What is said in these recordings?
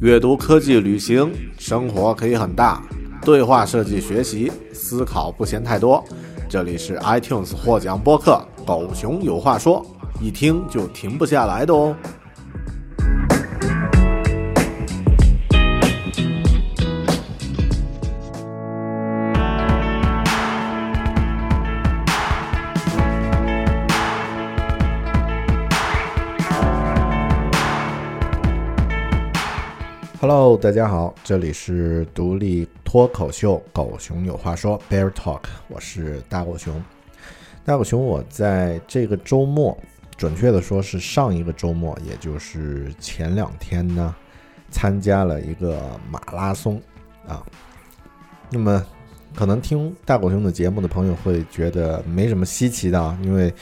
阅读、科技、旅行，生活可以很大。对话设计学习，思考不嫌太多。这里是 iTunes 获奖播客《狗熊有话说》，一听就停不下来的哦。Hello， 大家好，这里是独立脱口秀狗熊有话说 Bear Talk， 我是大狗熊。大狗熊，我在这个周末，准确的说是上一个周末，也就是前2天呢，参加了一个马拉松啊。那么可能听大狗熊的节目的朋友会觉得没什么稀奇的啊，因为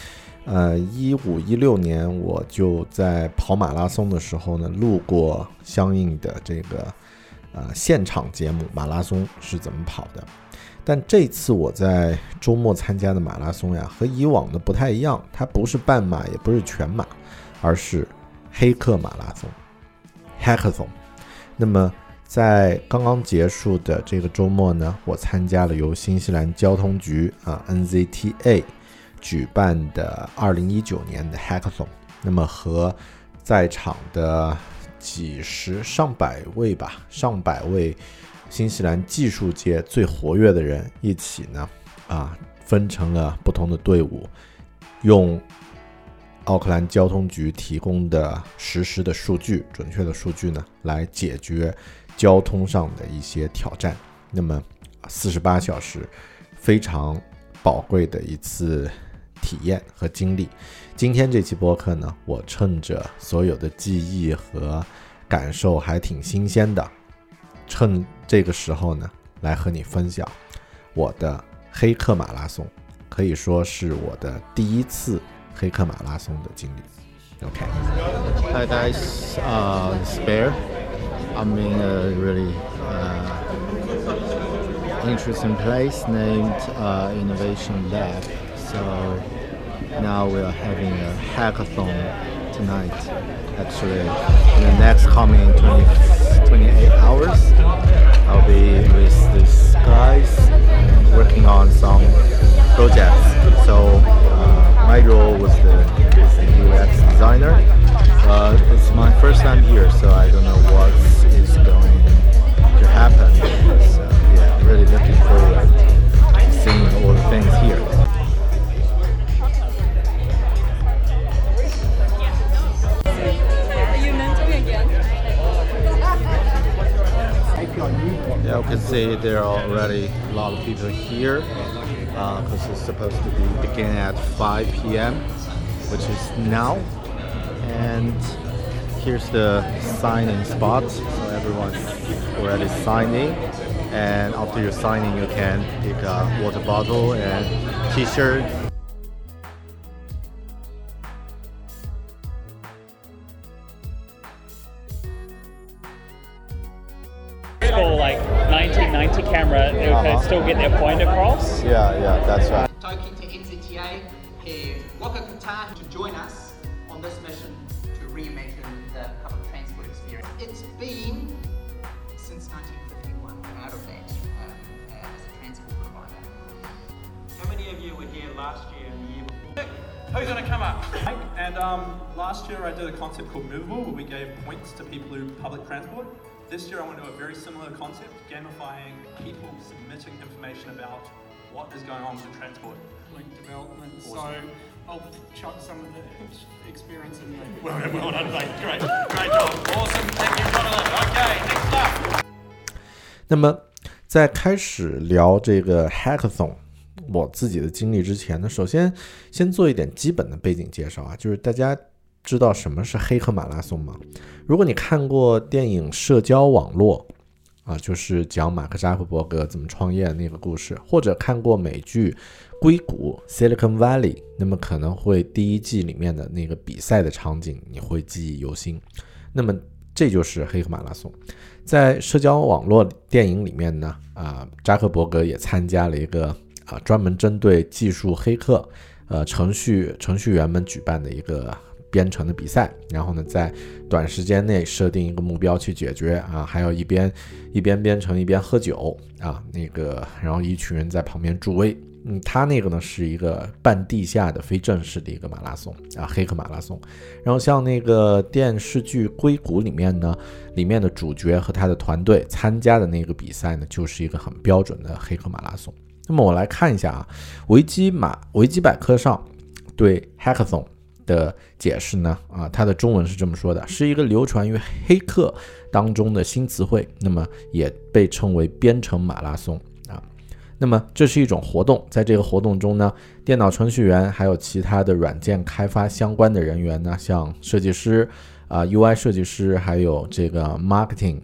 15、16年我就在跑马拉松的时候呢，录过相应的这个现场节目，马拉松是怎么跑的。但这次我在周末参加的马拉松呀，和以往的不太一样，它不是半马，也不是全马，而是黑客马拉松 Hackathon。那么在刚刚结束的这个周末呢，我参加了由新西兰交通局NZTA举办的2019年的 Hackathon， 那么和在场的上百位新西兰技术界最活跃的人一起呢，分成了不同的队伍，用奥克兰交通局提供的实时的数据，准确的数据呢，来解决交通上的一些挑战。那么48小时，非常宝贵的一次体验和经历。今天这期播客呢，我趁着所有的记忆和感受还挺新鲜的，趁这个时候呢，来和你分享我的黑客马拉松，可以说是我的第一次黑客马拉松的经历。OK。Hi guys, it's Bear. I'm in a really interesting place named Innovation Lab. So now we are having a hackathon tonight. Actually, in the next coming 28 hours, I'll be with these guys working on some projects. So my role was the UX designer. It's my first time here, so I don't know what is going to happen. So yeah, really looking forward to seeing all the things here. Yeah, you can see there are already a lot of people here because it's supposed to be beginning at 5 p.m., which is now. And here's the sign-in spot, so everyone's already signing. And after you're signing, you can pick a water bottle and t-shirt. Like 1990 camera, they can still get their point across. Yeah, that's right. Talking to NZTA here, Waka Qatar to join us on this mission to reimagine the public transport experience. It's been since 1951 out of that as a transport provider. How many of you were here last year and the year before? Who's going to come up? And last year I did a concept called Movable, where we gave points to people who public transport. This year I want to do a very similar concept, gamifying people submitting information about what is going on with transport. Link development, awesome. So I'll chuck some of the experience in there. Well done, mate. Great job. Awesome, thank you, Jonathan. Okay, next up. 那么在开始聊这个 Hackathon 我自己的经历之前呢，首先先做一点基本的背景介绍啊，就是大家知道什么是黑客马拉松吗？如果你看过电影《社交网络》就是讲马克扎克伯格怎么创业的那个故事，或者看过美剧《硅谷》 Silicon Valley， 那么可能会第1季里面的那个比赛的场景你会记忆犹新。那么这就是黑客马拉松。在社交网络电影里面呢，扎克伯格也参加了一个专门针对技术黑客程序员们举办的一个编程的比赛，然后呢在短时间内设定一个目标去解决啊，还要一边编程一边喝酒啊，然后一群人在旁边助威。他那个呢是一个半地下的非正式的一个马拉松啊，黑客马拉松。然后像那个电视剧《硅谷》里面的主角和他的团队参加的那个比赛呢，就是一个很标准的黑客马拉松。那么我来看一下啊，维基百科上对 hackathon 的解释呢，它的中文是这么说的，是一个流传于黑客当中的新词汇，那么也被称为编程马拉松啊。那么这是一种活动，在这个活动中呢，电脑程序员还有其他的软件开发相关的人员呢，像设计师UI 设计师，还有这个 marketing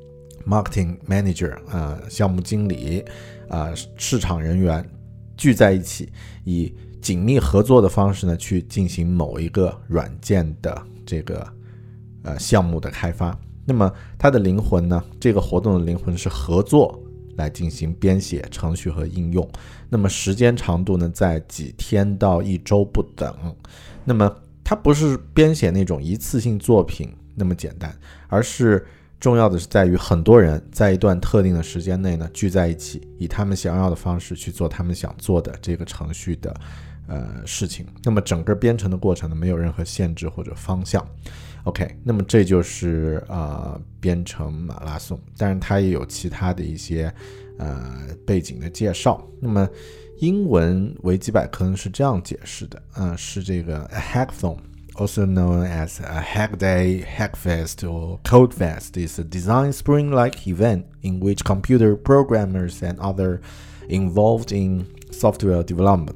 manager 项目经理市场人员聚在一起，以紧密合作的方式呢，去进行某一个软件的这个项目的开发。那么它的灵魂呢，这个活动的灵魂是合作来进行编写程序和应用。那么时间长度呢，在几天到1周不等。那么它不是编写那种一次性作品那么简单，而是重要的是在于很多人在一段特定的时间内呢聚在一起，以他们想要的方式去做他们想做的这个程序的事情。那么整个编程的过程呢，没有任何限制或者方向。OK， 那么这就是编程马拉松，当然它也有其他的一些背景的介绍。那么英文维基百科是这样解释的，是这个 hackathon also known as a hack day, hackfest or codefest is a design spring-like event in which computer programmers and others involved in software development,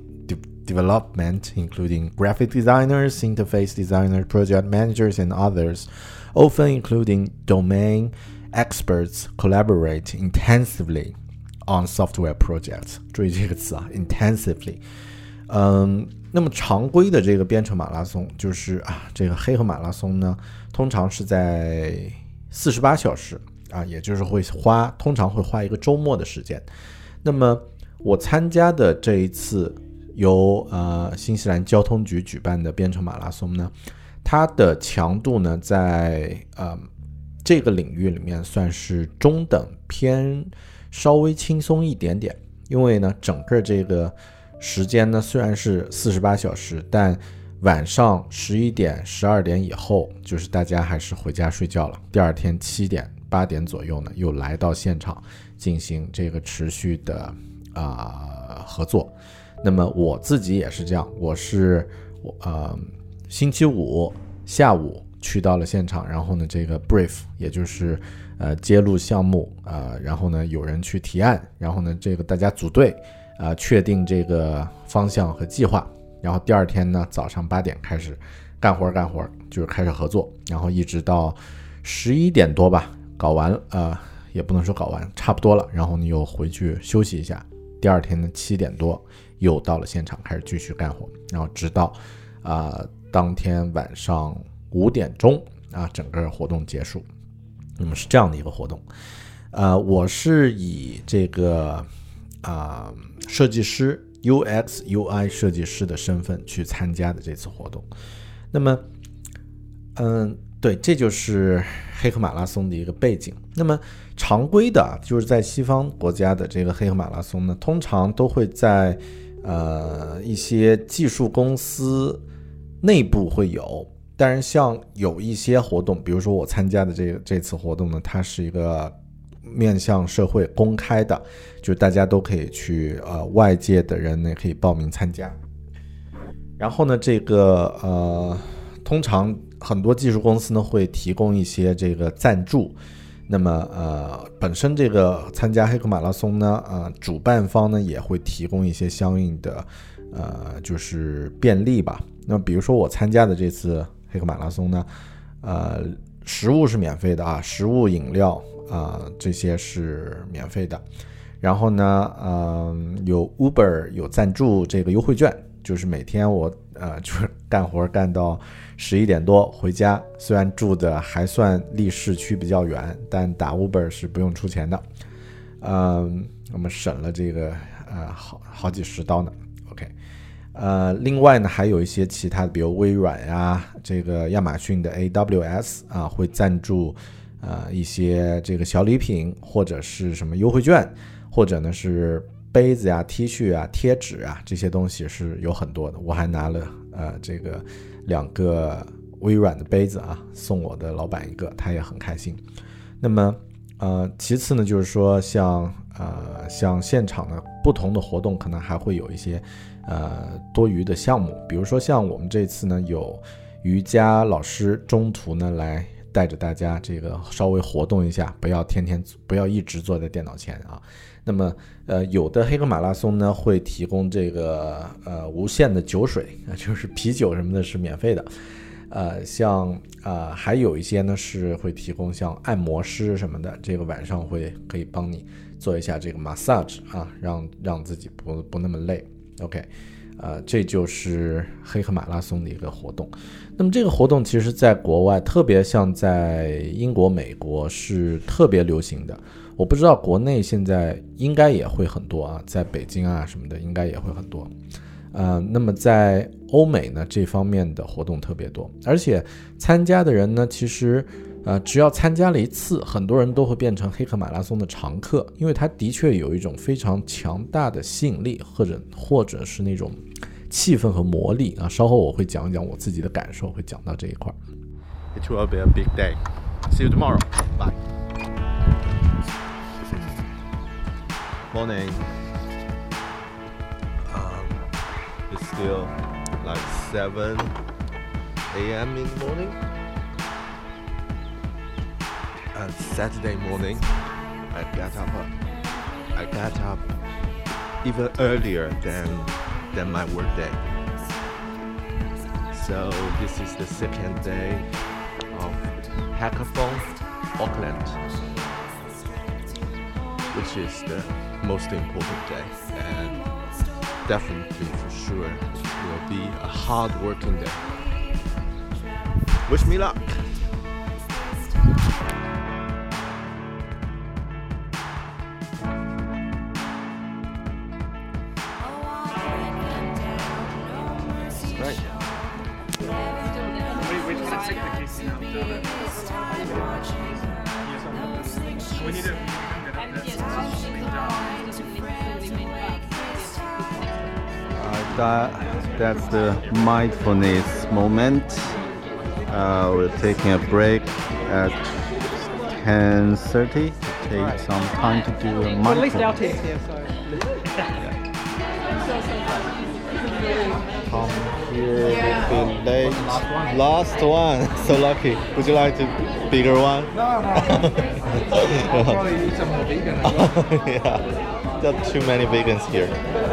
including graphic designers, interface designers, project managers, and others, often including domain experts, collaborate intensively on software projects. 注意这个词啊 intensively。那么常规的这个编程马拉松，就是这个黑客马拉松呢，通常是在48小时也就是通常会花一个周末的时间。那么我参加的这一次由新西兰交通局举办的编程马拉松呢，它的强度呢在这个领域里面算是中等偏稍微轻松一点点，因为呢整个这个时间呢虽然是48小时，但晚上11点12点以后就是大家还是回家睡觉了，第二天7点8点左右呢又来到现场进行这个持续的合作。那么我自己也是这样，我是星期五下午去到了现场，然后呢这个 brief 也就是揭露项目然后呢有人去提案，然后呢这个大家组队确定这个方向和计划，然后第二天呢早上8点开始干活，就是开始合作，然后一直到11点多吧搞完也不能说搞完，差不多了，然后你又回去休息一下，第二天呢7点多又到了现场开始继续干活，然后直到当天晚上5点钟整个活动结束。那么是这样的一个活动。我是以这个设计师 UX UI 设计师的身份去参加的这次活动。那么对，这就是黑客马拉松的一个背景。那么常规的就是在西方国家的这个黑客马拉松呢，通常都会在一些技术公司内部会有，当然像有一些活动，比如说我参加的这次活动呢，它是一个面向社会公开的，就是大家都可以去外界的人呢可以报名参加。然后呢这个通常很多技术公司呢会提供一些这个赞助。那么本身这个参加黑客马拉松呢主办方呢也会提供一些相应的就是便利吧。那么比如说我参加的这次黑客马拉松呢食物是免费的食物饮料这些是免费的。然后呢有 Uber 有赞助这个优惠券，就是每天我就是干活干到11点多回家，虽然住的还算离市区比较远，但打 Uber 是不用出钱的。我们省了这个好几十刀呢。OK， 另外呢，还有一些其他的，比如微软啊，这个亚马逊的 AWS 啊，会赞助一些这个小礼品，或者是什么优惠券，或者呢是杯子呀、T 恤啊、贴纸啊，这些东西是有很多的。我还拿了这个2个微软的杯子啊，送我的老板一个，他也很开心。那么其次呢，就是说像现场的不同的活动，可能还会有一些多余的项目，比如说像我们这次呢，有瑜伽老师中途呢来带着大家这个稍微活动一下，不要一直坐在电脑前啊。那么有的黑客马拉松呢会提供这个无限的酒水，就是啤酒什么的是免费的。还有一些呢是会提供像按摩师什么的，这个晚上可以帮你做一下这个 massage 啊，让自己不那么累。OK， 这就是黑客马拉松的一个活动。那么这个活动其实在国外，特别像在英国、美国是特别流行的。我不知道国内现在应该也会很多啊，在北京啊什么的应该也会很多。那么在欧美呢，这方面的活动特别多，而且参加的人呢，其实只要参加了一次，很多人都会变成黑客马拉松的常客，因为它的确有一种非常强大的吸引力，或者是那种气氛和魔力啊。稍后我会讲讲我自己的感受，会讲到这一块。 It will be a big day. See you tomorrow. Bye. Morning. It's still like 7 a.m. in the morning. And Saturday morning, I got up even earlier than my work day. So this is the second day of Hackathon Auckland, which is the most important day, and definitely for sure it will be a hard working day. Wish me luck. Right. We just had sick the case now. We need to get up there. That's the mindfulness moment. We're taking a break at 10:30 to take some time to do a mindfulness. Well, at least our team's here, so. Come here, be late. Last one. So lucky. Would you like a bigger one? No. I'll probably eat some more vegan as well. Yeah. There are too many vegans here.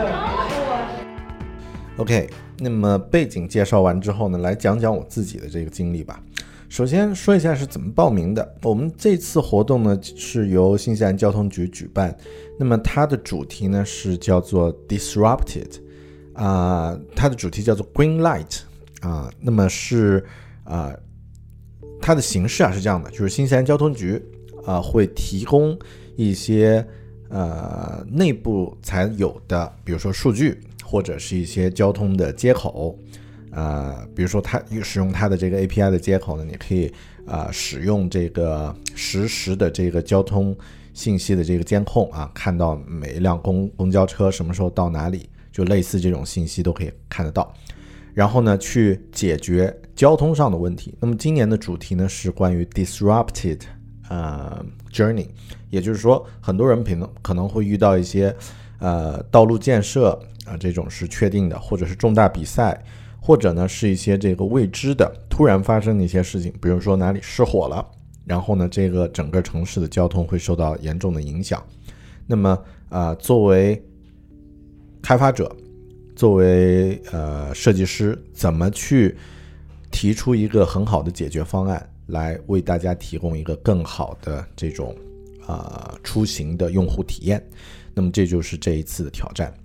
OK， 那么背景介绍完之后呢，来讲讲我自己的这个经历吧。首先说一下是怎么报名的。我们这次活动呢是由新西兰交通局举办，那么它的主题呢是叫做 Disrupted，它的主题叫做 Green Light，那么是它的形式是这样的，就是新西兰交通局会提供一些内部才有的，比如说数据，或者是一些交通的接口，比如说它使用它的这个 API 的接口呢，你可以使用这个实时的这个交通信息的这个监控看到每一辆公交车什么时候到哪里，就类似这种信息都可以看得到，然后呢去解决交通上的问题。那么今年的主题呢是关于 Disrupted Journey， 也就是说很多人可能会遇到一些道路建设这种是确定的，或者是重大比赛，或者呢是一些这个未知的突然发生的一些事情，比如说哪里失火了，然后呢这个整个城市的交通会受到严重的影响。那么作为开发者，作为设计师，怎么去提出一个很好的解决方案，来为大家提供一个更好的这种出行的用户体验。那么这就是这一次的挑战。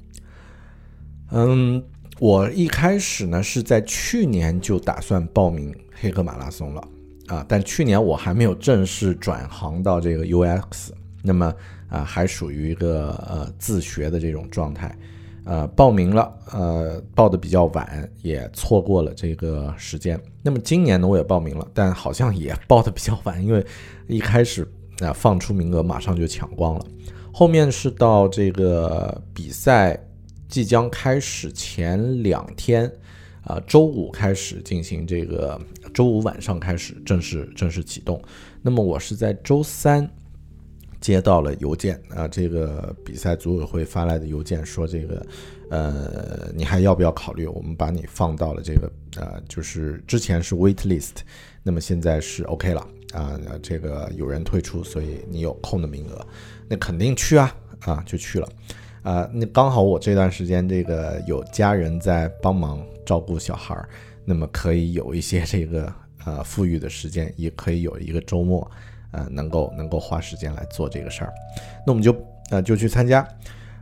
我一开始呢是在去年就打算报名黑客马拉松了但去年我还没有正式转行到这个 UX， 那么还属于一个自学的这种状态报名了，报的比较晚，也错过了这个时间。那么今年呢，我也报名了，但好像也报的比较晚，因为一开始放出名额马上就抢光了。后面是到这个比赛即将开始前2天，周五开始进行这个，周五晚上开始正式启动。那么我是在周3接到了邮件这个比赛组委会发来的邮件说这个你还要不要考虑我们把你放到了这个就是之前是 wait list， 那么现在是 OK 了这个有人退出，所以你有空的名额，那肯定去就去了那刚好我这段时间这个有家人在帮忙照顾小孩，那么可以有一些这个富裕的时间，也可以有一个周末能够花时间来做这个事儿。那我们就去参加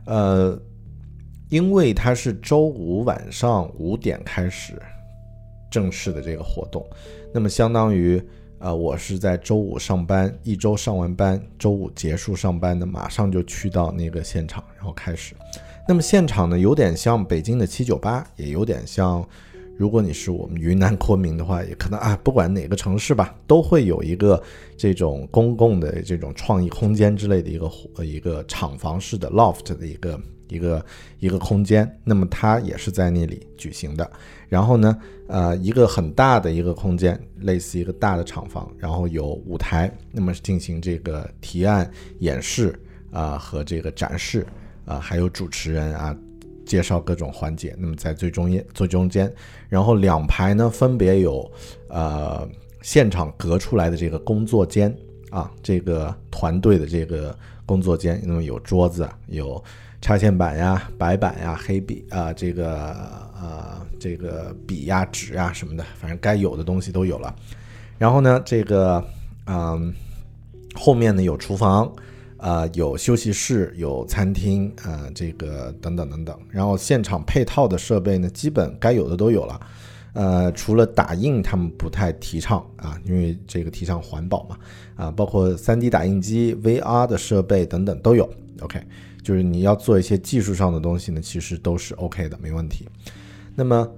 因为它是周五晚上5点开始正式的这个活动，那么相当于我是在周五上班，一周上完班，周五结束上班的，马上就去到那个现场，然后开始。那么现场呢，有点像北京的798，也有点像，如果你是我们云南昆明的话，也可能不管哪个城市吧，都会有一个这种公共的这种创意空间之类的一个厂房式的 loft 的一个空间，那么它也是在那里举行的。然后呢一个很大的一个空间，类似一个大的厂房，然后有舞台，那么进行这个提案演示和这个展示还有主持人介绍各种环节。那么在最中间，然后2排呢分别有现场隔出来的这个工作间这个团队的这个工作间，那么有桌子，有插线板呀、白板呀、黑笔这个笔呀、纸呀什么的，反正该有的东西都有了。然后呢这个后面呢有厨房有休息室，有餐厅这个等等等等。然后现场配套的设备呢基本该有的都有了除了打印他们不太提倡因为这个提倡环保嘛包括 3D 打印机、 VR 的设备等等都有 OK， 就是你要做一些技术上的东西呢其实都是 OK 的，没问题。那么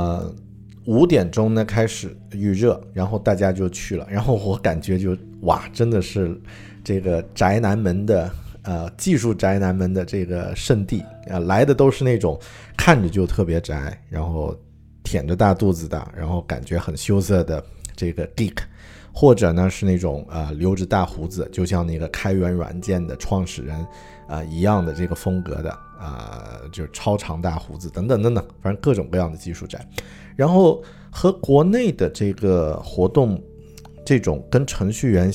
5点钟呢开始预热，然后大家就去了，然后我感觉就真的是这个宅男们的技术宅男们的这个圣地来的都是那种看着就特别宅，然后舔着大肚子的，然后感觉很羞涩的这个 geek， 或者呢是那种留着大胡子，就像那个开源软件的创始人一样的这个风格的就是超长大胡子等等等等，反正各种各样的技术宅。然后和国内的这个活动这种跟程序员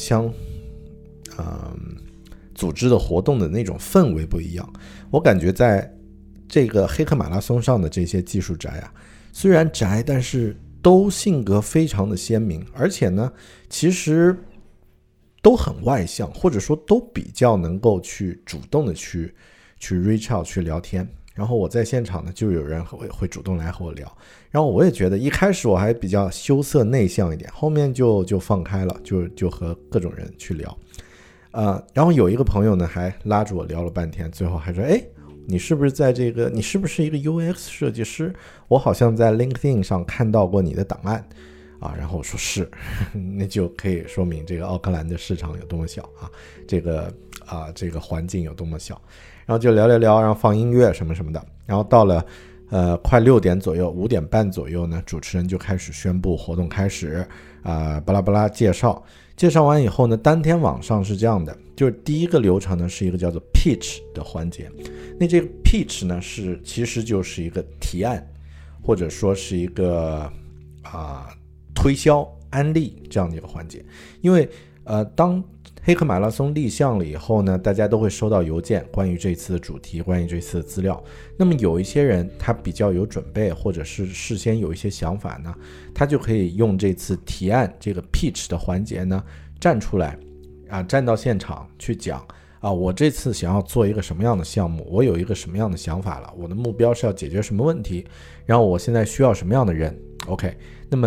组织的活动的那种氛围不一样，我感觉在这个黑客马拉松上的这些技术宅虽然宅，但是都性格非常的鲜明，而且呢其实都很外向，或者说都比较能够去主动的去 reach out 去聊天。然后我在现场呢就有人会主动来和我聊，然后我也觉得一开始我还比较羞涩内向一点，后面就放开了，就和各种人去聊然后有一个朋友呢还拉着我聊了半天，最后还说你是不是一个 UX 设计师，我好像在 LinkedIn 上看到过你的档案然后我说是那就可以说明这个奥克兰的市场有多么小这个环境有多么小。然后就聊，然后放音乐什么什么的。然后到了快6点左右，5点半左右呢，主持人就开始宣布活动开始巴拉巴拉介绍完以后呢，当天晚上是这样的，就是第一个流程呢是一个叫做 pitch 的环节。那这个 pitch 呢其实就是一个提案，或者说是一个推销安利这样的一个环节。因为当黑客马拉松立项了以后呢，大家都会收到邮件，关于这次的主题，关于这次的资料。那么有一些人他比较有准备，或者是事先有一些想法呢，他就可以用这次提案这个 pitch 的环节呢站出来站到现场去讲我这次想要做一个什么样的项目，我有一个什么样的想法了，我的目标是要解决什么问题，然后我现在需要什么样的人 OK。 那么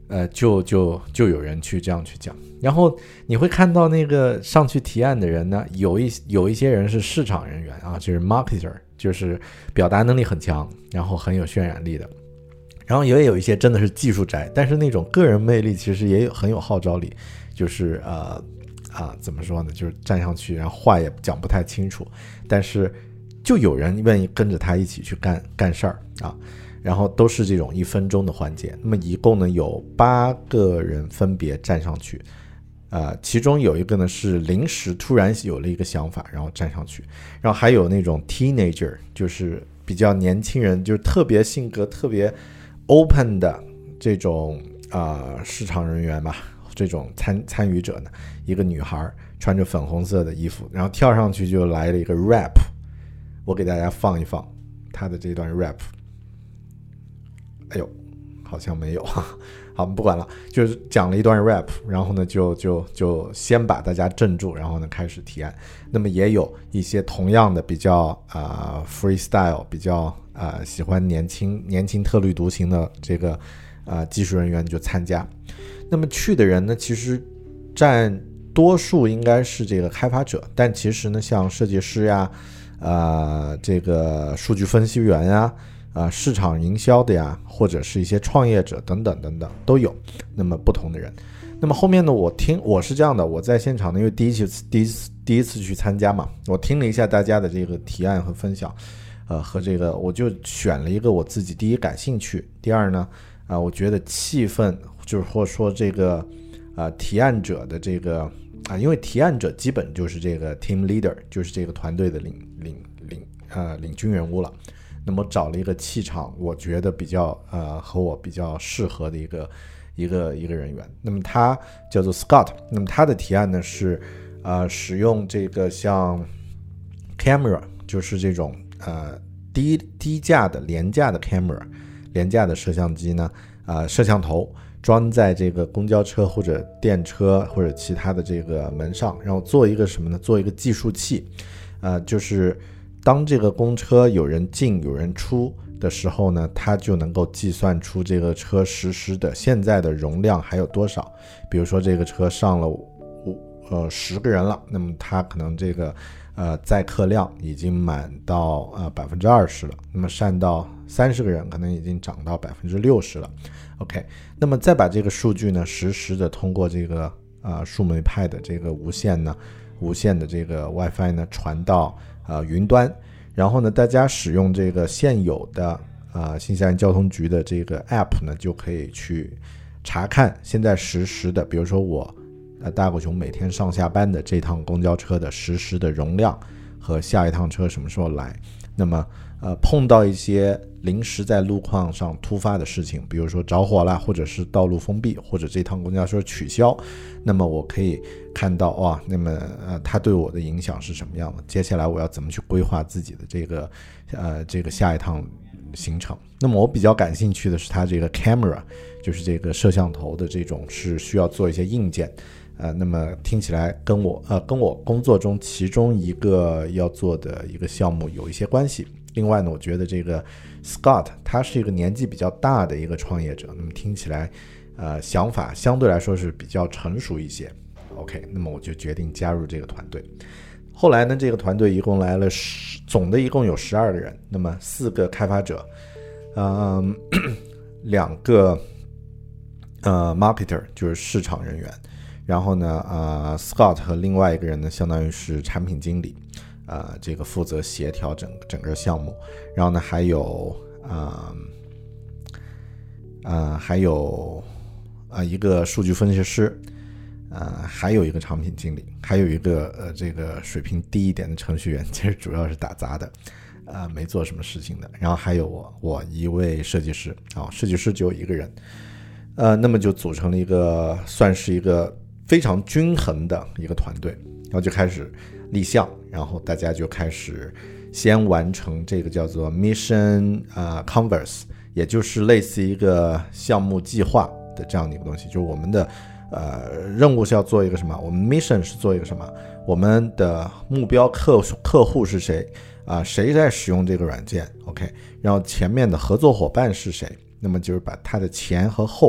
就有人去这样去讲。然后你会看到那个上去提案的人呢，有一些人是市场人员啊，就是 marketer， 就是表达能力很强，然后很有渲染力的。然后也有一些真的是技术宅，但是那种个人魅力其实也很有号召力，就是怎么说呢，就是站上去，然后话也讲不太清楚，但是就有人愿意跟着他一起去干事儿啊。然后都是这种1分钟的环节。那么一共呢有8个人分别站上去，其中有一个呢是临时突然有了一个想法，然后站上去。然后还有那种 teenager， 就是比较年轻人，就是特别性格特别 open 的这种市场人员吧，这种参与者呢，一个女孩穿着粉红色的衣服，然后跳上去就来了一个 rap。 我给大家放一放她的这段 rap。哎呦，好像没有，好，不管了，就是讲了一段 rap， 然后呢就先把大家镇住，然后呢开始提案。那么也有一些同样的比较freestyle， 比较喜欢年轻特立独行的这个技术人员就参加。那么去的人呢，其实占多数应该是这个开发者，但其实呢像设计师呀，这个数据分析员呀，市场营销的呀，或者是一些创业者等等等等都有，那么不同的人。那么后面呢，我是这样的，我在现场呢，因为第一次去参加嘛，我听了一下大家的这个提案和分享，和这个我就选了一个我自己第一感兴趣，第二呢，我觉得气氛就是或者说这个提案者的这个因为提案者基本就是这个 team leader， 就是这个团队的领军人物了。那么找了一个气场我觉得比较和我比较适合的一个人员。那么他叫做 Scott， 那么他的提案呢是使用这个像 camera， 就是这种低价的廉价的 camera， 廉价的摄像机呢，摄像头装在这个公交车或者电车或者其他的这个门上，然后做一个什么呢？做一个计数器，就是当这个公车有人进有人出的时候呢，它就能够计算出这个车实时的现在的容量还有多少。比如说这个车上了10个人了，那么它可能这个载客量已经满到20%了，那么上到30个人可能已经涨到60%了。OK， 那么再把这个数据呢实时的通过这个树莓派的这个无线的这个 WiFi 呢传到云端，然后呢大家使用这个现有的新西兰交通局的这个 App 呢，就可以去查看现在实时的，比如说我大狗熊每天上下班的这趟公交车的实时的容量和下一趟车什么时候来。那么碰到一些临时在路况上突发的事情，比如说着火了，或者是道路封闭，或者这趟公交车取消，那么我可以看到那么它对我的影响是什么样的，接下来我要怎么去规划自己的这个下一趟行程。那么我比较感兴趣的是它这个 camera， 就是这个摄像头的这种是需要做一些硬件，那么听起来跟我工作中其中一个要做的一个项目有一些关系。另外呢，我觉得这个 Scott 他是一个年纪比较大的一个创业者，那么听起来想法相对来说是比较成熟一些。 OK， 那么我就决定加入这个团队。后来呢，这个团队一共来了总的一共有12个人，那么4个开发者，2个marketer 就是市场人员，然后呢Scott 和另外一个人呢相当于是产品经理，这个负责协调整个项目。然后呢还有一个数据分析师，还有一个产品经理，还有一个这个水平低一点的程序员，其实主要是打杂的，没做什么事情的。然后还有我一位设计师，设计师只有1个人，那么就组成了算是一个非常均衡的一个团队。然后就开始立项，然后大家就开始先完成这个叫做 Mission Canvas， 也就是类似一个项目计划的这样的一个东西。就是我们的任务是要做一个什么，我们 Mission 是做一个什么，我们的目标客户是谁谁在使用这个软件 OK， 然后前面的合作伙伴是谁，那么就是把它的前和后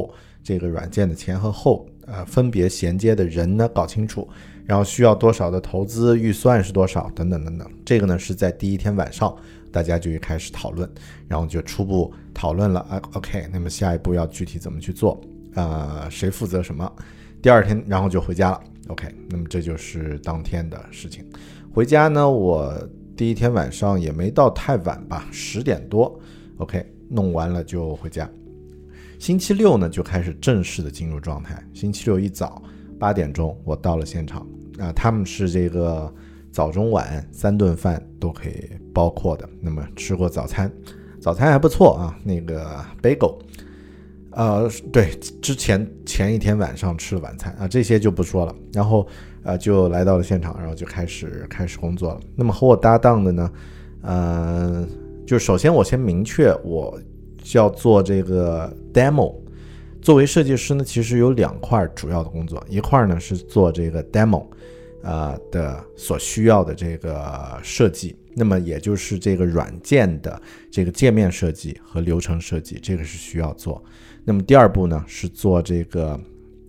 这个软件的前和后分别衔接的人呢搞清楚，然后需要多少的投资预算是多少等等等等。这个呢是在第一天晚上大家就开始讨论，然后就初步讨论了OK， 那么下一步要具体怎么去做，谁负责什么。第二天然后就回家了 OK， 那么这就是当天的事情。回家呢，我第一天晚上也没到太晚吧，10点多 OK， 弄完了就回家。星期六呢就开始正式的进入状态。星期六一早8点钟我到了现场他们是这个早中晚3顿饭都可以包括的。那么吃过早餐还不错啊，那个 bagel对，之前一天晚上吃了晚餐这些就不说了。然后就来到了现场，然后就开始工作了。那么和我搭档的呢就首先我先明确我要做这个 demo。 作为设计师呢，其实有2块主要的工作，一块呢是做这个 demo的所需要的这个设计，那么也就是这个软件的这个界面设计和流程设计，这个是需要做。那么第二步呢是做这个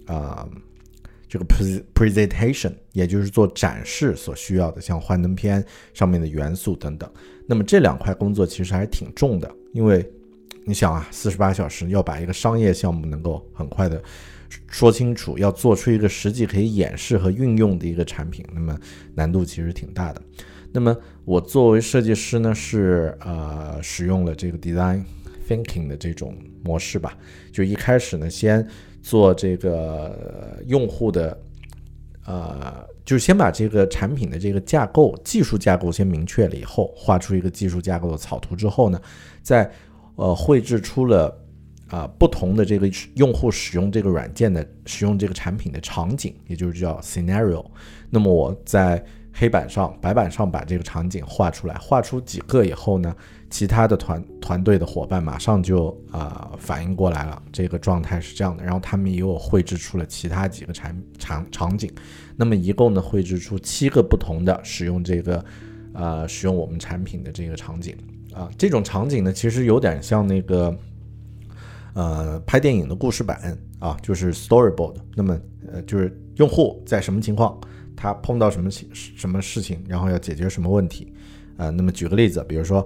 presentation， 也就是做展示所需要的，像幻灯片上面的元素等等。那么这2块工作其实还挺重的，因为你想48小时要把一个商业项目能够很快的说清楚，要做出一个实际可以演示和运用的一个产品，那么难度其实挺大的。那么我作为设计师呢是使用了这个 design thinking 的这种模式吧，就一开始呢先做这个用户的就是先把这个产品的这个架构技术架构先明确了以后，画出一个技术架构的草图之后呢，再绘制出了不同的这个用户使用这个软件的使用这个产品的场景，也就是叫 scenario。 那么我在白板上把这个场景画出来，画出几个以后呢，其他的团队的伙伴马上就反应过来了，这个状态是这样的，然后他们也有绘制出了其他几个场景。那么一共呢绘制出7个不同的使用这个使用我们产品的这个场景这种场景呢其实有点像那个拍电影的故事版就是 storyboard。那么就是用户在什么情况，他碰到什么事情，然后要解决什么问题那么举个例子，比如说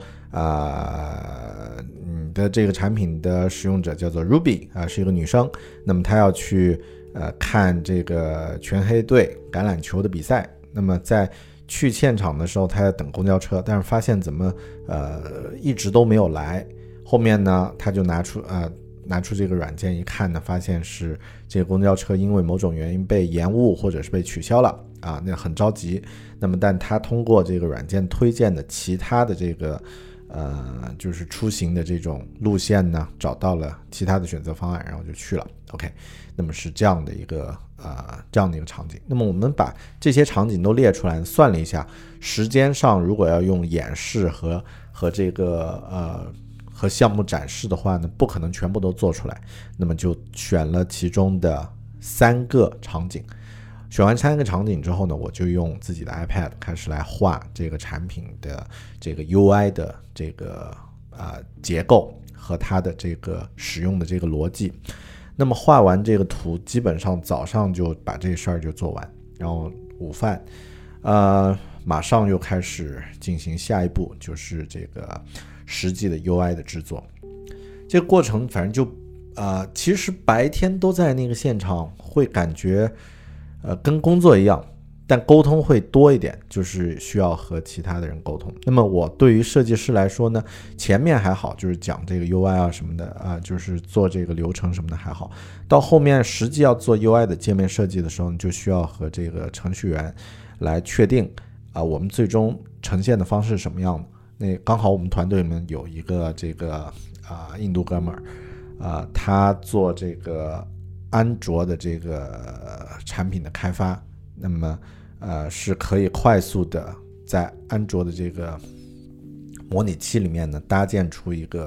你的这个产品的使用者叫做 Ruby 是一个女生，那么她要去看这个全黑队橄榄球的比赛。那么在去现场的时候，她在等公交车，但是发现怎么一直都没有来。后面呢，她就拿出这个软件一看呢，发现是这个公交车因为某种原因被延误或者是被取消了那很着急。那么但他通过这个软件推荐的其他的这个就是出行的这种路线呢，找到了其他的选择方案，然后就去了 OK。 那么是这样的一个场景。那么我们把这些场景都列出来，算了一下时间上，如果要用演示和这个和项目展示的话呢，不可能全部都做出来，那么就选了其中的3个场景。选完3个场景之后呢，我就用自己的 iPad 开始来画这个产品的这个 UI 的这个结构和它的这个使用的这个逻辑。那么画完这个图，基本上早上就把这事儿就做完，然后午饭马上又开始进行下一步，就是这个实际的 UI 的制作。这个过程反正就其实白天都在那个现场，会感觉跟工作一样，但沟通会多一点，就是需要和其他的人沟通。那么我对于设计师来说呢，前面还好，就是讲这个 UI 什么的就是做这个流程什么的还好。到后面实际要做 UI 的界面设计的时候，就需要和这个程序员来确定我们最终呈现的方式是什么样的。那刚好我们团队里面有一个这个印度哥们儿他做这个安卓的这个产品的开发，那么是可以快速的在安卓的这个模拟器里面呢搭建出一个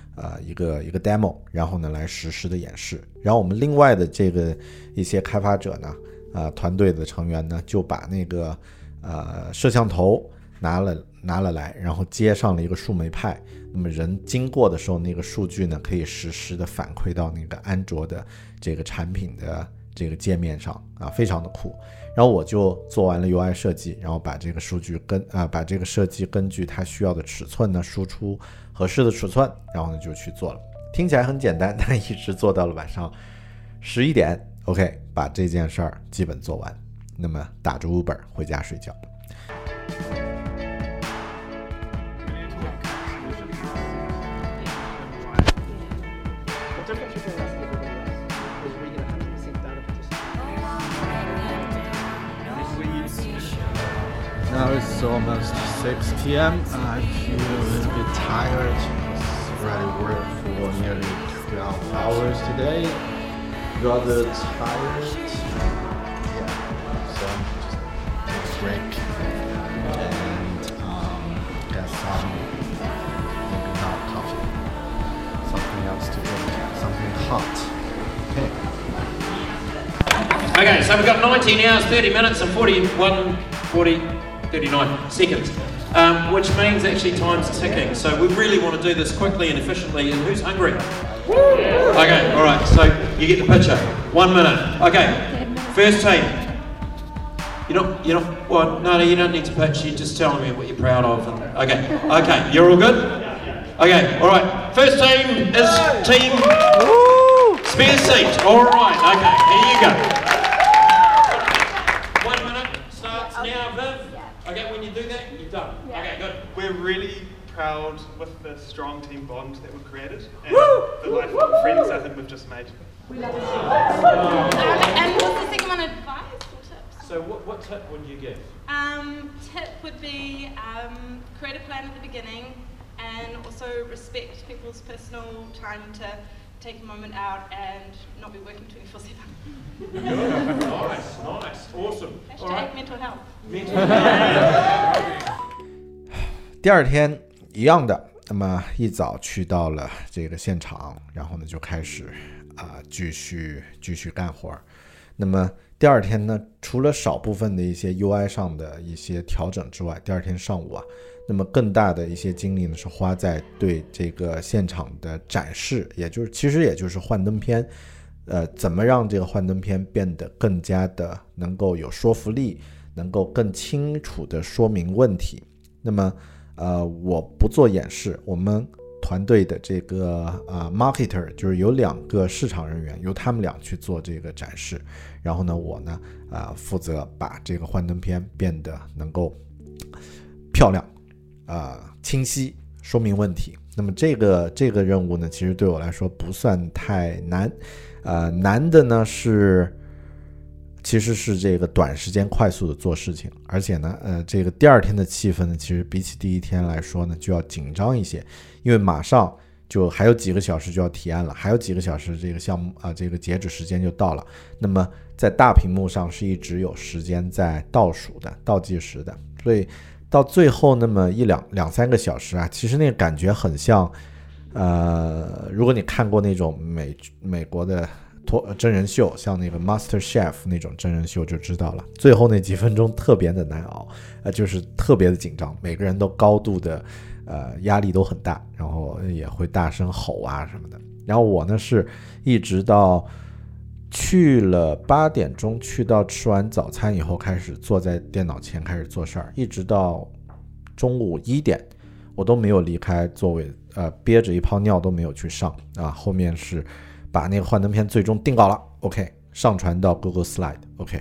demo， 然后呢来实时的演示。然后我们另外的这个一些开发者呢团队的成员呢就把那个摄像头拿了来，然后接上了一个树莓派。那么人经过的时候，那个数据呢可以实时的反馈到那个安卓的这个产品的这个界面上啊，非常的酷。然后我就做完了 UI 设计，然后把这个数据把这个设计根据它需要的尺寸呢输出合适的尺寸，然后呢就去做了。听起来很简单，但一直做到了晚上11点 OK 把这件事儿基本做完，那么打着 Uber 回家睡觉。 Now it's almost 6 p.m. I feel a little bit tired. I've already worked for nearly 12 hours today. Rather tired. Yeah. So I'm just take a break and get some maybe not coffee. Something else to drink. Something hot. Okay. Okay, so we've got 19 hours, 30 minutes and 39 seconds, which means actually time's ticking. So we really want to do this quickly and efficiently. And who's hungry? Okay, all right. So you get the picture. 1 minute. Okay, first team. You know what? No, you don't need to pitch. You're just telling me what you're proud of. Okay. You're all good. Okay, all right. First team is team spare seat. All right. Okay, here you go. 1 minute starts now, Viv. Okay, when you do that, you're done. Okay, good. We're really proud with the strong team bond that we've created and the lifelong friends I think we've just made. And what's the second one, advice or tips? So what tip would you give? Tip would be create a plan at the beginning and also respect people's personal time to take a moment out and not be working 24/7. Nice, awesome. Hashtag right. Mental health. 第二天一样的，那么一早去到了这个现场，然后呢就开始继续干活。那么第二天呢，除了少部分的一些 UI 上的一些调整之外，第二天上午那么更大的一些精力呢是花在对这个现场的展示，其实也就是幻灯片，怎么让这个幻灯片变得更加的能够有说服力，能够更清楚的说明问题。那么我不做演示，我们团队的这个marketer 就是有2个市场人员，由他们俩去做这个展示，然后呢我呢负责把这个幻灯片变得能够漂亮清晰说明问题。那么这个任务呢其实对我来说不算太难，难的呢其实是这个短时间快速的做事情，而且呢这个第二天的气氛呢其实比起第一天来说呢就要紧张一些，因为马上就还有几个小时就要提案了，还有几个小时这个项目这个截止时间就到了。那么在大屏幕上是一直有时间在倒数的倒计时的，所以到最后那么两三个小时其实那个感觉很像如果你看过那种美国的真人秀，像那个 Master Chef 那种真人秀就知道了，最后那几分钟特别的难熬，就是特别的紧张，每个人都高度的压力都很大，然后也会大声吼什么的。然后我呢是一直到去了8点钟，去到吃完早餐以后开始坐在电脑前开始做事儿，一直到中午1点我都没有离开座位，憋着一泡尿都没有去上后面是把那个幻灯片最终定稿了 OK 上传到 Google Slide OK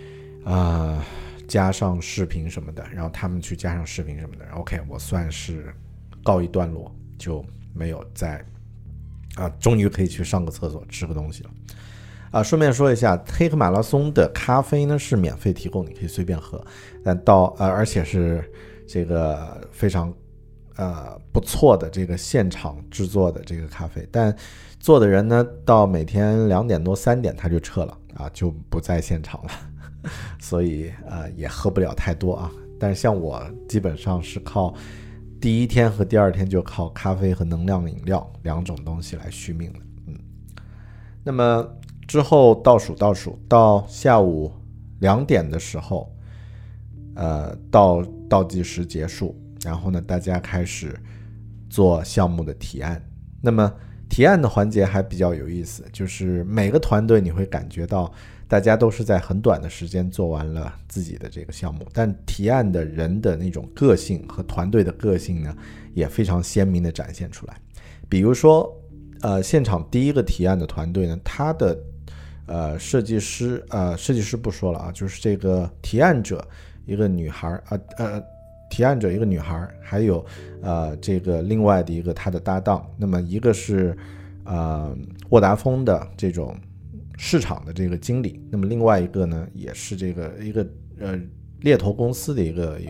加上视频什么的，然后他们去加上视频什么的 OK 我算是告一段落，就没有再终于可以去上个厕所吃个东西了顺便说一下，黑客马拉松的咖啡呢是免费提供，你可以随便喝，但而且是这个非常不错的这个现场制作的这个咖啡，但做的人呢到每天2点多3点他就撤了就不在现场了所以也喝不了太多但是像我基本上是靠第一天和第二天就靠咖啡和能量饮料2种东西来续命的那么之后倒数到下午2点的时候倒计时结束，然后呢，大家开始做项目的提案。那么提案的环节还比较有意思，就是每个团队你会感觉到大家都是在很短的时间做完了自己的这个项目，但提案的人的那种个性和团队的个性呢，也非常鲜明地展现出来。比如说现场第一个提案的团队呢，他的设计师不说了啊，就是这个提案者一个女孩提案者一个女孩，还有这个另外的一个她的搭档。那么一个是沃达丰的这种市场的这个经理，那么另外一个呢也是这个一个猎头公司的一个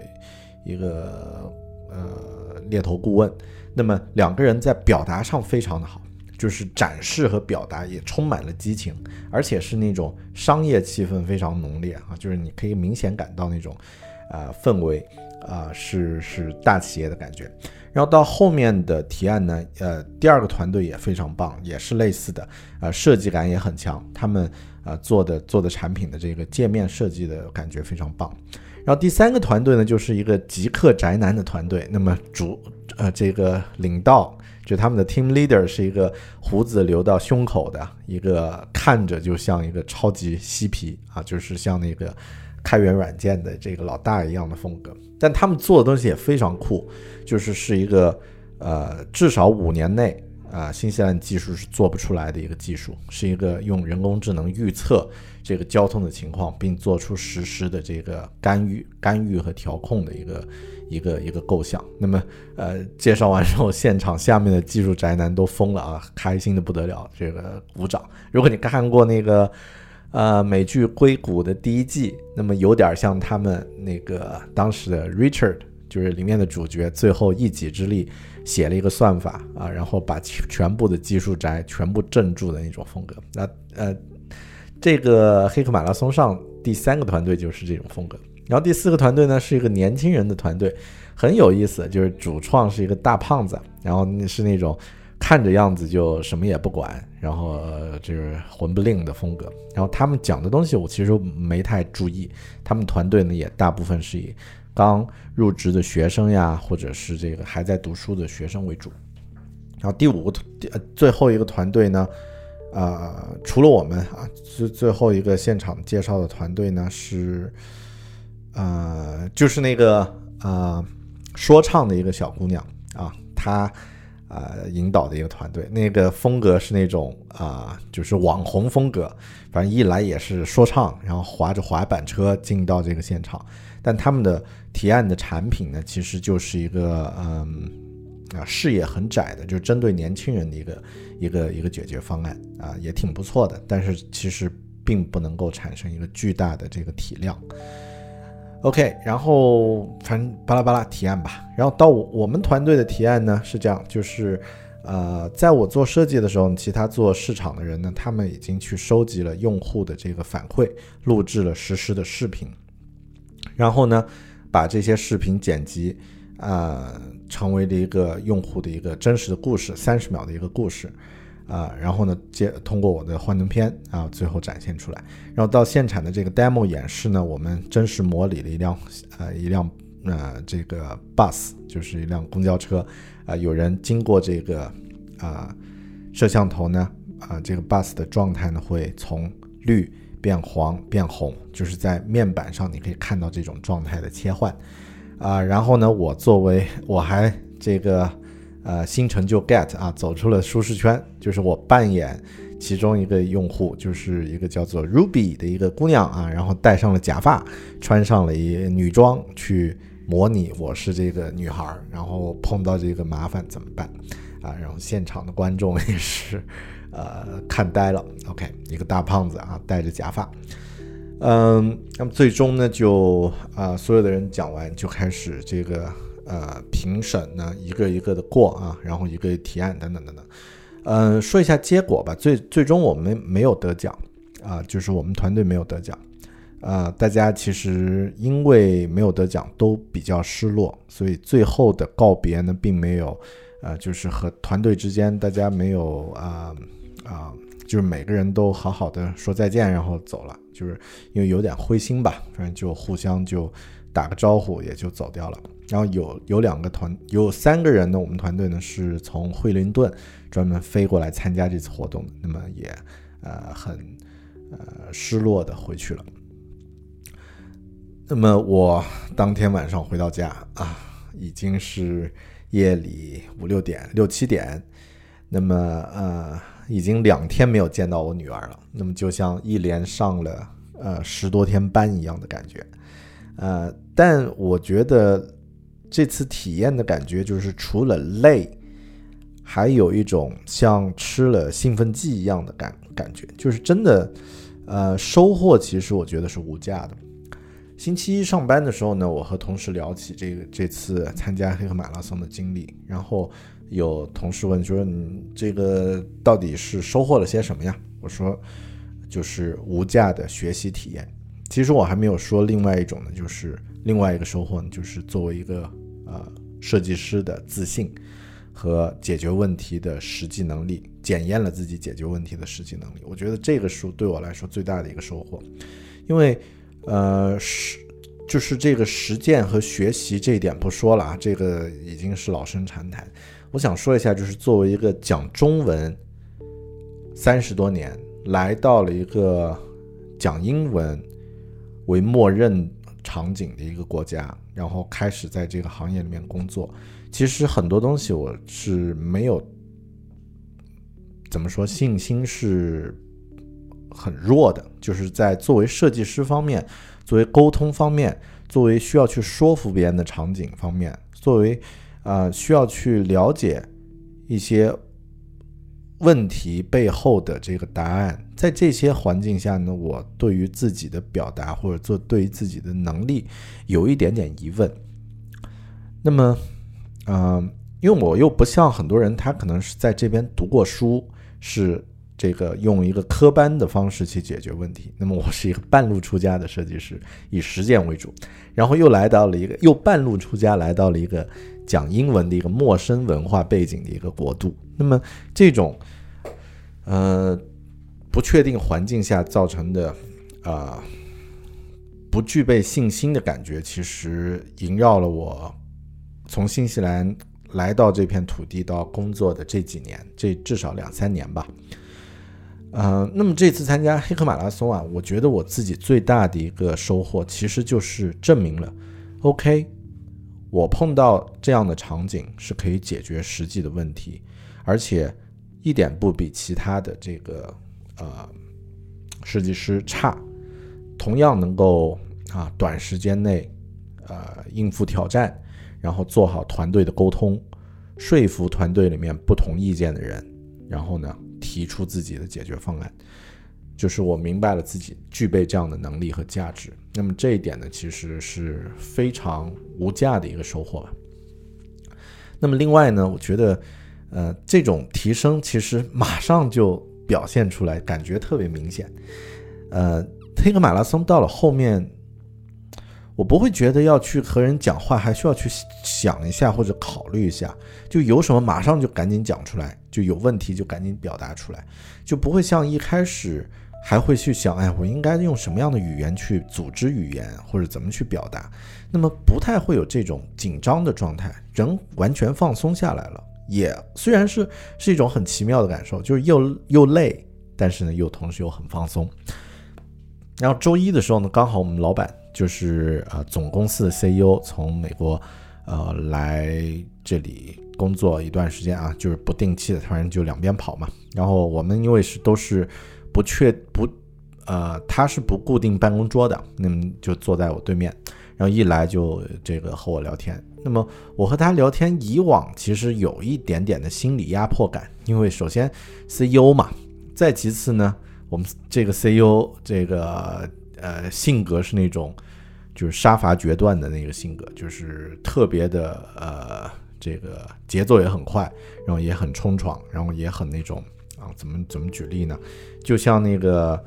猎头顾问。那么两个人在表达上非常的好，就是展示和表达也充满了激情，而且是那种商业气氛非常浓烈啊，就是你可以明显感到那种氛围是大企业的感觉。然后到后面的提案呢，第二个团队也非常棒，也是类似的，设计感也很强，他们做的产品的这个界面设计的感觉非常棒。然后第三个团队呢，就是一个极客宅男的团队，那么这个领导就他们的 team leader 是一个胡子留到胸口的一个，看着就像一个超级嬉皮啊，就是像那个开源软件的这个老大一样的风格。但他们做的东西也非常酷，是一个至少5年内新西兰技术是做不出来的一个技术，是一个用人工智能预测这个交通的情况，并做出实时的这个干预和调控的一个构想。那么介绍完之后，现场下面的技术宅男都疯了啊，开心的不得了，这个鼓掌。如果你看过那个美剧《硅谷》的第1季，那么有点像他们那个当时的 Richard， 就是里面的主角，最后一己之力写了一个算法啊，然后把全部的技术宅全部镇住的那种风格。那这个黑客马拉松上第3个团队就是这种风格。然后第4个团队呢，是一个年轻人的团队，很有意思，就是主创是一个大胖子，然后是那种看着样子就什么也不管，然后就是混不吝的风格。然后他们讲的东西我其实没太注意，他们团队呢也大部分是以刚入职的学生呀，或者是这个还在读书的学生为主。然后最后一个团队呢，除了我们啊，最后一个现场介绍的团队呢是就是那个说唱的一个小姑娘啊，她引导的一个团队，那个风格是那种就是网红风格，反正一来也是说唱，然后滑着滑板车进到这个现场。但他们的提案的产品呢，其实就是一个视野很窄的，就是针对年轻人的一个解决方案也挺不错的，但是其实并不能够产生一个巨大的这个体量。OK， 然后反正巴拉巴拉提案吧。然后到我们团队的提案呢是这样，就是在我做设计的时候，其他做市场的人呢，他们已经去收集了用户的这个反馈，录制了实时的视频，然后呢把这些视频剪辑成为了一个用户的一个真实的故事，30秒的一个故事然后呢通过我的幻灯片最后展现出来。然后到现场的这个 demo 演示呢，我们真实模拟了一辆这个 bus， 就是一辆公交车有人经过这个摄像头呢这个 bus 的状态呢会从绿变黄变红，就是在面板上你可以看到这种状态的切换然后呢我还这个新成就 get 走出了舒适圈，就是我扮演其中一个用户，就是一个叫做 Ruby 的一个姑娘然后戴上了假发，穿上了一女装，去模拟我是这个女孩，然后碰到这个麻烦怎么办然后现场的观众也是看呆了。 OK， 一个大胖子戴着假发。那么最终呢就所有的人讲完，就开始这个评审呢一个一个的过然后一个提案等等等等。说一下结果吧。最终我们没有得奖就是我们团队没有得奖大家其实因为没有得奖都比较失落，所以最后的告别呢并没有就是和团队之间大家没有就是每个人都好好的说再见，然后走了，就是因为有点灰心吧，反正就互相就打个招呼也就走掉了。然后有3个人呢，我们团队呢是从惠灵顿专门飞过来参加这次活动的，那么也很失落的回去了。那么我当天晚上回到家啊，已经是夜里6、7点，那么已经2天没有见到我女儿了，那么就像一连上了10多天班一样的感觉。但我觉得这次体验的感觉就是除了累，还有一种像吃了兴奋剂一样的感觉，就是真的收获其实我觉得是无价的。星期一上班的时候呢，我和同事聊起这次参加黑客马拉松的经历，然后有同事问说你这个到底是收获了些什么呀？我说就是无价的学习体验。其实我还没有说另外一种呢，就是另外一个收获呢，就是作为一个设计师的自信和解决问题的实际能力，检验了自己解决问题的实际能力。我觉得这个是对我来说最大的一个收获，因为就是这个实践和学习这一点不说了啊，这个已经是老生常谈。我想说一下，就是作为一个讲中文30多年，来到了一个讲英文为默认场景的一个国家，然后开始在这个行业里面工作，其实很多东西我是没有怎么说，信心是很弱的，就是在作为设计师方面，作为沟通方面，作为需要去说服别人的场景方面，作为需要去了解一些问题背后的这个答案，在这些环境下呢，我对于自己的表达或者对于自己的能力有一点点疑问。那么因为我又不像很多人，他可能是在这边读过书，是这个用一个科班的方式去解决问题，那么我是一个半路出家的设计师，以实践为主，然后又半路出家来到了一个讲英文的一个陌生文化背景的一个国度。那么这种不确定环境下造成的不具备信心的感觉，其实萦绕了我从新西兰来到这片土地到工作的这几年，这至少2-3年吧。那么这次参加黑客马拉松啊，我觉得我自己最大的一个收获其实就是证明了 OK， 我碰到这样的场景是可以解决实际的问题，而且一点不比其他的这个设计师差，同样能够短时间内应付挑战，然后做好团队的沟通，说服团队里面不同意见的人，然后呢提出自己的解决方案，就是我明白了自己具备这样的能力和价值。那么这一点呢，其实是非常无价的一个收获吧。那么另外呢，我觉得这种提升其实马上就表现出来，感觉特别明显。黑客马拉松到了后面，我不会觉得要去和人讲话还需要去想一下或者考虑一下，就有什么马上就赶紧讲出来，就有问题就赶紧表达出来，就不会像一开始还会去想我应该用什么样的语言去组织语言或者怎么去表达，那么不太会有这种紧张的状态，人完全放松下来了，也虽然是一种很奇妙的感受，就是又累，但是呢又同时又很放松。然后周一的时候呢，刚好我们老板就是总公司的 CEO 从美国来这里工作一段时间啊，就是不定期的，突然就两边跑嘛。然后我们因为都是他是不固定办公桌的，那么就坐在我对面，然后一来就这个和我聊天。那么我和他聊天，以往其实有一点点的心理压迫感，因为首先 CEO 嘛，再其次呢，我们这个 CEO 这个性格是那种就是杀伐决断的那个性格，就是特别的这个节奏也很快，然后也很冲闯，然后也很那种怎么举例呢？就像那个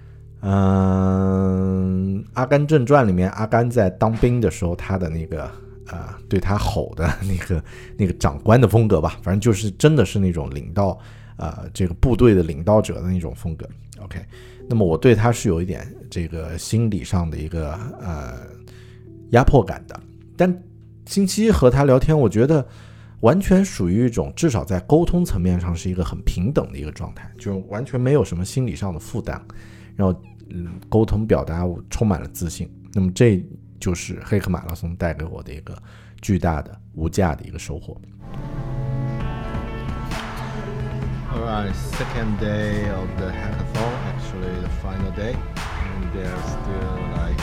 阿甘正传里面阿甘在当兵的时候，他的那个对他吼的那个长官的风格吧，反正就是真的是那种领导这个部队的领导者的那种风格。OK， 那么我对他是有一点这个心理上的一个压迫感的。但星期一和他聊天，我觉得完全属于一种至少在沟通层面上是一个很平等的一个状态，就完全没有什么心理上的负担，然后沟通表达我充满了自信。那么这就是黑客马拉松带给我的一个巨大的无价的一个收获。 Alright, second day of the hackathon, actually the final day, and there's still like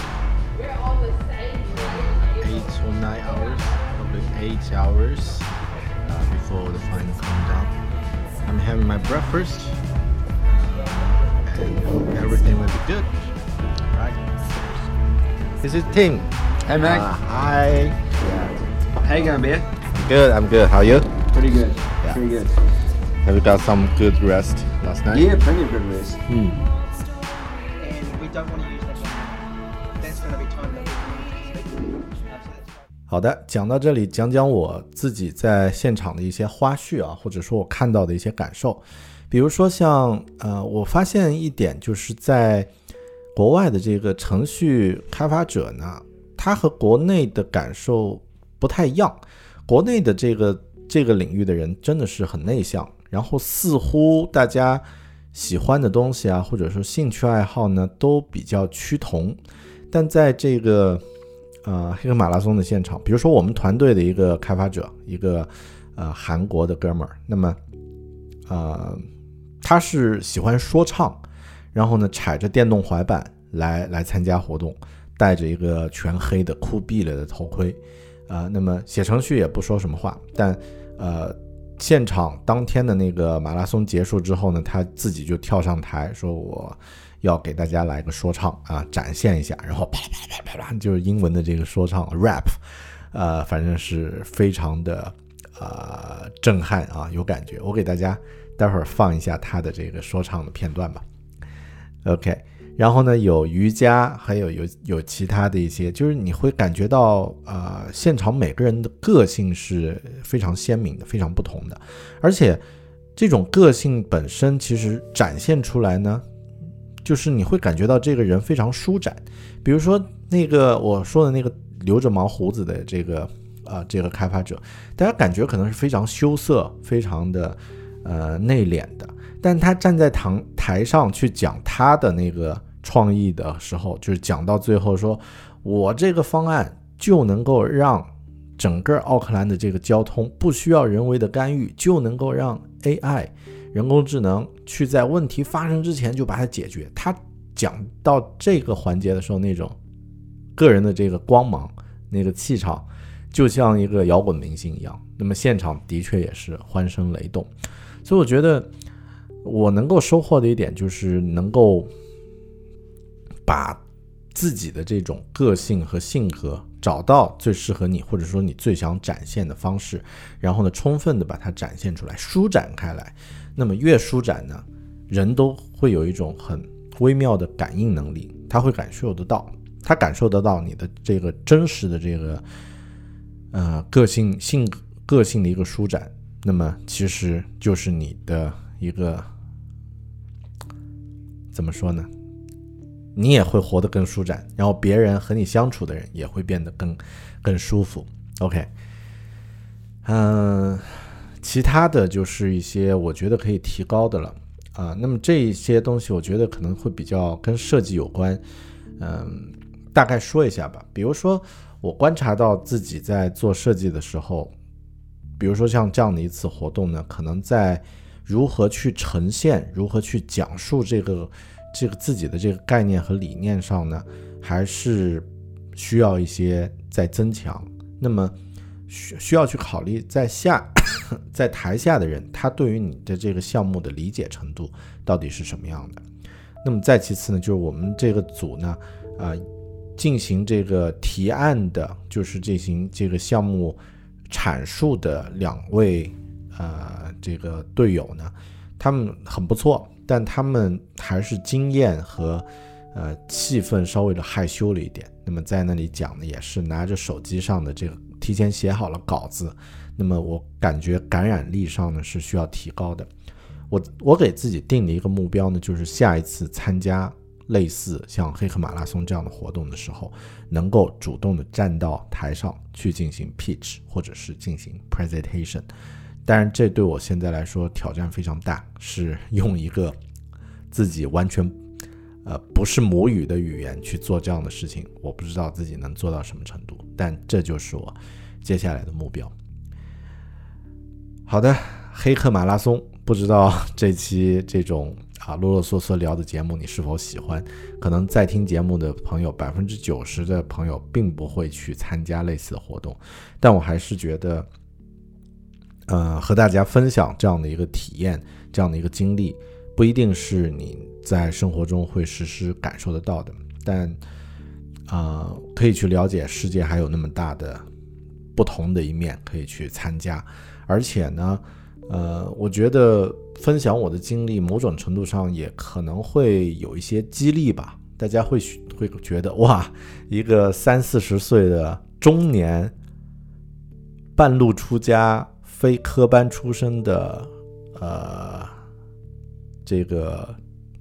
8 or 9 hours, probably 8 hours before the final countdown. I'm having my breakfast, and everything will be good. Right? This is Tim. Hey mate. Hi. How you going, Bear? Good, I'm good. How are you? Pretty good. Yeah. Pretty good. Have you got some good rest last night? Yeah, plenty of good rest. And we don't want to use that one. That's going to be time that we can speak. 好的，讲到这里，讲讲我自己在现场的一些花絮啊，或者说我看到的一些感受。比如说像我发现一点，就是在国外的这个程序开发者呢，他和国内的感受不太一样。国内的这个领域的人真的是很内向，然后似乎大家喜欢的东西啊，或者说兴趣爱好呢，都比较趋同。但在这个黑客马拉松的现场，比如说我们团队的一个开发者，一个韩国的哥们儿，那么他是喜欢说唱，然后呢踩着电动滑板来参加活动，戴着一个全黑的酷毙了的头盔，那么写程序也不说什么话，但现场当天的那个马拉松结束之后呢，他自己就跳上台说我要给大家来个说唱啊，展现一下，然后啪啦啪啦啪啦，就是英文的这个说唱 rap， 反正是非常的震撼啊，有感觉。我给大家待会儿放一下他的这个说唱的片段吧。OK， 然后呢有瑜伽，还有其他的一些，就是你会感觉到现场每个人的个性是非常鲜明的，非常不同的，而且这种个性本身其实展现出来呢，就是你会感觉到这个人非常舒展。比如说那个我说的那个留着毛胡子的这个开发者，大家感觉可能是非常羞涩，非常的内敛的，但他站在台上去讲他的那个创意的时候，就是讲到最后说，我这个方案就能够让整个奥克兰的这个交通不需要人为的干预，就能够让 AI 人工智能去在问题发生之前就把它解决。他讲到这个环节的时候，那种个人的这个光芒，那个气场就像一个摇滚明星一样，那么现场的确也是欢声雷动。所以我觉得我能够收获的一点就是能够把自己的这种个性和性格找到最适合你，或者说你最想展现的方式，然后呢充分的把它展现出来，舒展开来。那么越舒展呢，人都会有一种很微妙的感应能力，他会感受得到，他感受得到你的这个真实的这个个性的一个舒展，那么其实就是你的一个怎么说呢，你也会活得更舒展，然后别人和你相处的人也会变得更舒服。 OK， 其他的就是一些我觉得可以提高的了那么这一些东西我觉得可能会比较跟设计有关，大概说一下吧。比如说我观察到自己在做设计的时候，比如说像这样的一次活动呢，可能在如何去呈现，如何去讲述这个自己的这个概念和理念上呢，还是需要一些在增强。那么需要去考虑在台下的人，他对于你的这个项目的理解程度到底是什么样的。那么再其次呢，就是我们这个组呢进行这个提案的，就是进行这个项目阐述的两位这个队友呢，他们很不错，但他们还是经验和气氛稍微的害羞了一点。那么在那里讲的也是拿着手机上的这个提前写好了稿子，那么我感觉感染力上呢是需要提高的。 我给自己定的一个目标呢，就是下一次参加类似像黑客马拉松这样的活动的时候，能够主动的站到台上去进行 pitch 或者是进行 presentation。当然这对我现在来说挑战非常大，是用一个自己完全不是母语的语言去做这样的事情，我不知道自己能做到什么程度，但这就是我接下来的目标。好的，黑客马拉松，不知道这期这种啰啰嗦嗦聊的节目你是否喜欢？可能在听节目的朋友90%的朋友并不会去参加类似的活动，但我还是觉得和大家分享这样的一个体验，这样的一个经历，不一定是你在生活中会实时感受得到的，但可以去了解世界还有那么大的不同的一面可以去参加。而且呢我觉得分享我的经历某种程度上也可能会有一些激励吧，大家会觉得哇，一个30-40岁的中年半路出家非科班出身的这个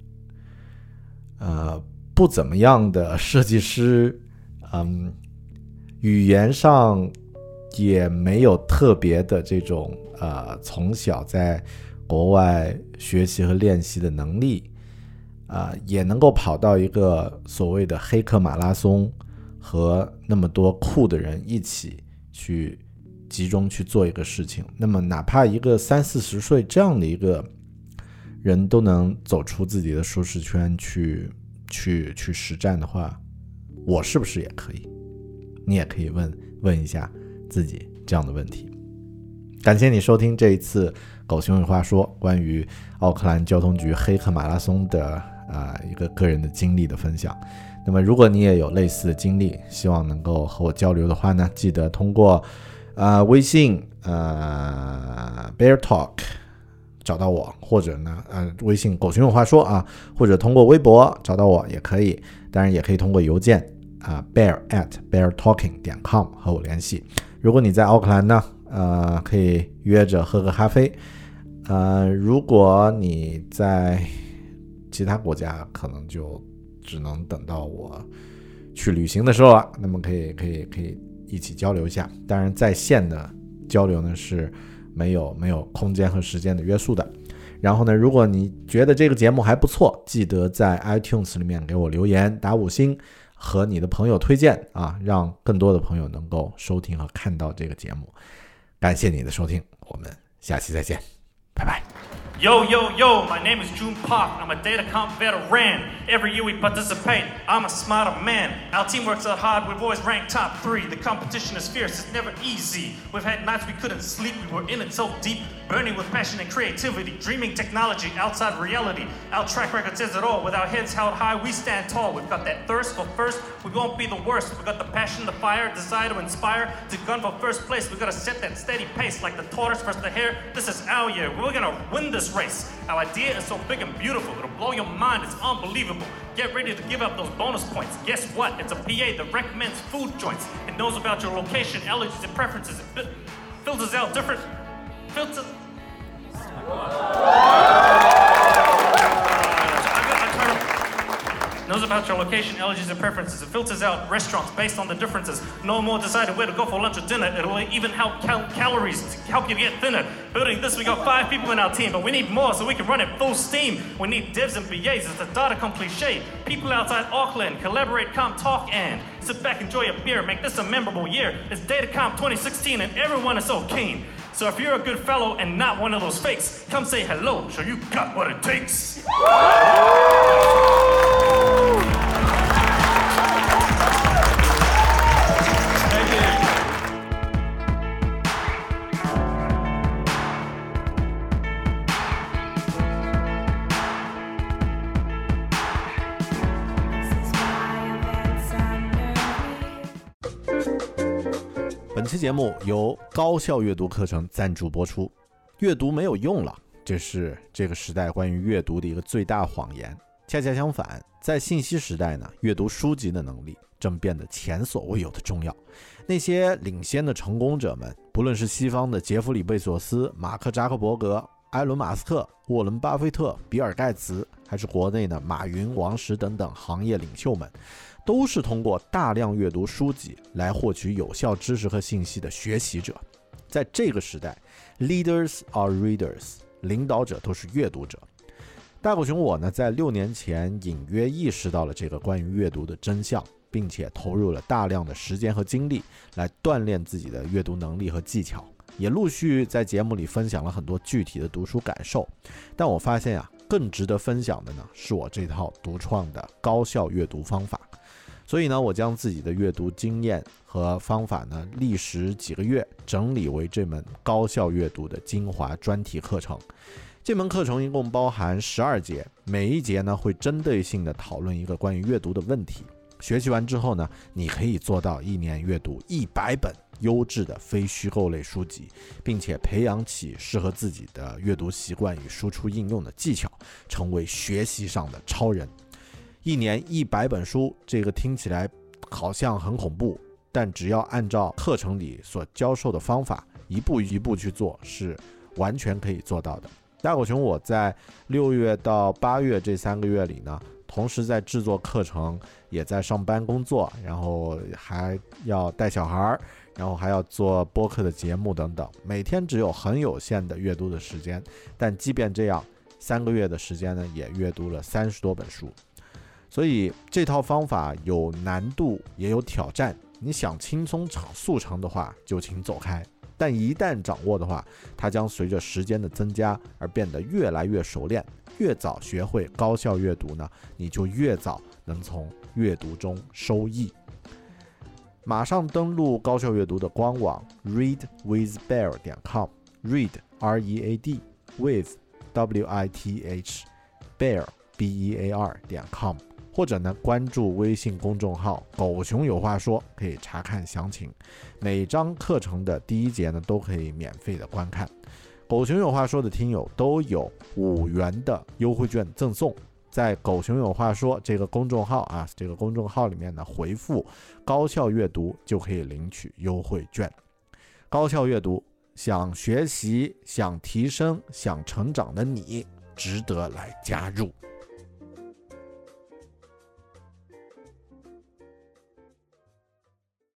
不怎么样的设计师，语言上也没有特别的这种从小在国外学习和练习的能力，也能够跑到一个所谓的黑客马拉松，和那么多酷的人一起去集中去做一个事情。那么哪怕一个30-40岁这样的一个人都能走出自己的舒适圈去实战的话，我是不是也可以？你也可以问一下自己这样的问题。感谢你收听这一次狗熊有话说关于奥克兰交通局黑客马拉松的一个个人的经历的分享。那么如果你也有类似的经历，希望能够和我交流的话呢，记得通过微信Bear Talk 找到我，或者呢微信狗熊有话说或者通过微博找到我也可以，当然也可以通过邮件bear@beartalking.com 和我联系。如果你在奥克兰呢可以约着喝个咖啡。如果你在其他国家，可能就只能等到我去旅行的时候了，那么可以一起交流一下。当然在线的交流呢是没有空间和时间的约束的。然后呢，如果你觉得这个节目还不错，记得在 iTunes 里面给我留言打5星，和你的朋友推荐让更多的朋友能够收听和看到这个节目。感谢你的收听，我们下期再见，拜拜。 Yo, yo, yo, my name is June Park. I'm a Datacom veteran. Every year we participate. I'm a smarter man. Our team works out hard. We've always ranked top 3. The competition is fierce. It's never easy. We've had nights we couldn't sleep. We were in it so deep, burning with passion and creativity, dreaming technology outside reality. Our track record says it all. With our heads held high, we stand tall. We've got that thirst for first. We won't be the worst. We've got the passion, the fire, desire to inspire, to gun for first place. We've got to set that steady pace like the tortoise versus the hare. This is our year. We're going to win this race. Our idea is so big and beautiful, it'll blow your mind, it's unbelievable. Get ready to give up those bonus points. Guess what? It's a PA that recommends food joints. It knows about your location, allergies, and preferences. It filters out different... knows about your location, allergies, and preferences. It filters out restaurants based on the differences. No more deciding where to go for lunch or dinner. It'll even help calories to help you get thinner. Building this, we got 5 people in our team, but we need more so we can run at full steam. We need devs and BAs. It's a Datacom cliche. People outside Auckland, collaborate, come, talk, and sit back, enjoy a beer, make this a memorable year. It's Datacom 2016, and everyone is so keen. So if you're a good fellow and not one of those fakes, come say hello, show you got what it takes. 本期节目由高效阅读课程赞助播出。阅读没有用了，这是这个时代关于阅读的一个最大谎言。恰恰相反，在信息时代呢，阅读书籍的能力正变得前所未有的重要。那些领先的成功者们，不论是西方的杰弗里·贝索斯、马克·扎克伯格， 埃伦·马斯克、沃伦·巴菲特、比尔·盖茨，还是国内的马云、王石等等行业领袖们，都是通过大量阅读书籍来获取有效知识和信息的学习者。在这个时代 ，Leaders are readers， 领导者都是阅读者。大狗熊我呢，在6年前隐约意识到了这个关于阅读的真相，并且投入了大量的时间和精力来锻炼自己的阅读能力和技巧，也陆续在节目里分享了很多具体的读书感受。但我发现更值得分享的呢，是我这套独创的高效阅读方法。所以呢，我将自己的阅读经验和方法呢，历时几个月整理为这门高效阅读的精华专题课程。这门课程一共包含12节，每一节呢会针对性的讨论一个关于阅读的问题。学习完之后呢，你可以做到1年阅读100本优质的非虚构类书籍，并且培养起适合自己的阅读习惯与输出应用的技巧，成为学习上的超人。1年100本书，这个听起来好像很恐怖，但只要按照课程里所教授的方法一步一步去做，是完全可以做到的。大狗熊我在6月到8月这3个月里呢，同时在制作课程，也在上班工作，然后还要带小孩，然后还要做播客的节目等等，每天只有很有限的阅读的时间，但即便这样，3个月的时间呢，也阅读了30多本书。所以这套方法有难度也有挑战，你想轻松速成的话就请走开，但一旦掌握的话，它将随着时间的增加而变得越来越熟练。越早学会高效阅读呢，你就越早能从阅读中收益。马上登录高效阅读的官网 readwithbear.com， read R-E-A-D with W-I-T-H bear bear.com， 或者呢关注微信公众号狗熊有话说，可以查看详情。每章课程的第1节呢都可以免费的观看。狗熊有话说的听友都有5元的优惠券赠送，在狗熊有话说这个公众号这个公众号里面呢回复高效阅读就可以领取优惠券。高效阅读，想学习、想提升、想成长的你，值得来加入。